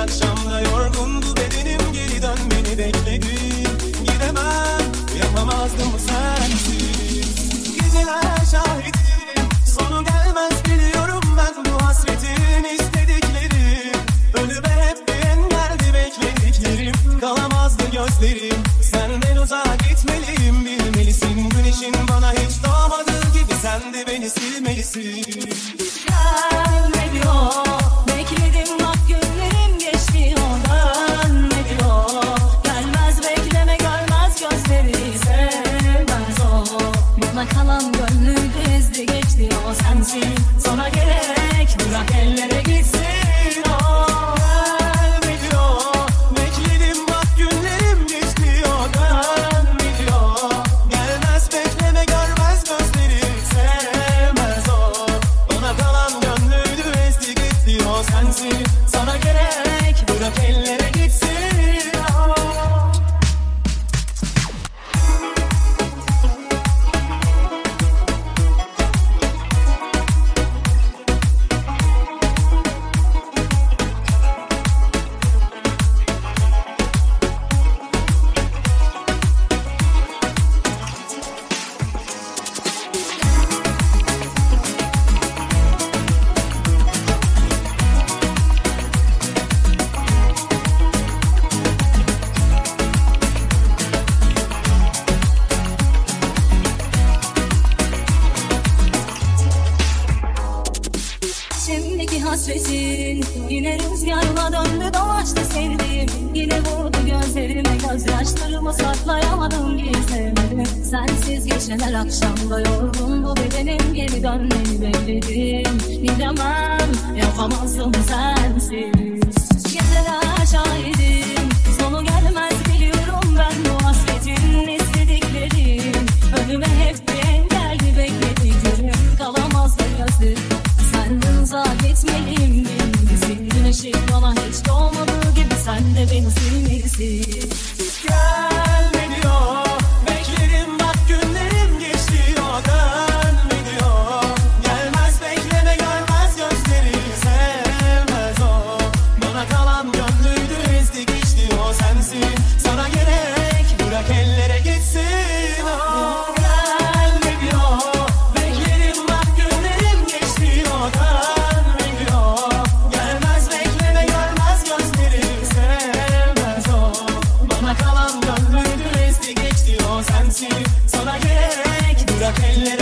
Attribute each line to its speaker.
Speaker 1: akşamda yorgun bu bedenim, geri dön beni bekledi. Gidemem, yapamazdım sensiz. Geceler şahidim, sonu gelmez biliyorum ben bu hasretin istedikleri. Önüme hep bir engeldi beklediklerim, kalamazdı gözlerim. Senden uzağa gitmeliyim, bilmelisin. Güneşin bana hiç doğmadığı gibi sen de beni silmelisin.
Speaker 2: Gelmedi o, bekledim bak günlerim geçti o, dönmedi o. Gelmez bekleme görmez gözleri sevmez o. Bana kalan gönlümde ezdi geçti o, sensin sana gerek bırak ellere gitsin o.
Speaker 1: Gelmedi o, bekledim bak günlerim geçti o, dönmedi o. Gelmez bekleme görmez gözleri sevmez o. Bana kalan gönlüydü ezdi gitti o, sensin sana gerek bırak ellere gitsin o.
Speaker 2: Şimdiki hasretin yine rüzgarla döndü dolaştı sevdiğim. Yine vurdu gözlerime gözyaşlarımı saklayamadım gizlemedim. Sensiz geçen her akşamda yorgun bu bedenim, geri dönmeni bekledim. Gidemem yapamazdım sensiz. Geceler şahidim, sonu gelmez biliyorum ben bu hasretin istediklerim. Önüme hep bir engeldi beklediklerim, kalamazdı gözlerim. Senden uzağa gitmeliyim bilmelisin. Güneşin bana hiç doğmadığı gibi sen de beni silmelisin.
Speaker 1: Gelmedi o, beklerim bak günlerim geçti o, dönmedi o. Gelmez bekleme görmez gözleri sevmez o. Bana kalan gönlüydü ezdi geçti o, sensin sana gerek bırak ellere gitsin o. Gelmedi o, beklerim bak günlerim geçti o, dönmedi o. Gelmez bekleme görmez gözleri sevmez o. Bana kalan gönlüydü ezdi geçti o, sensin sana gerek bırak ellere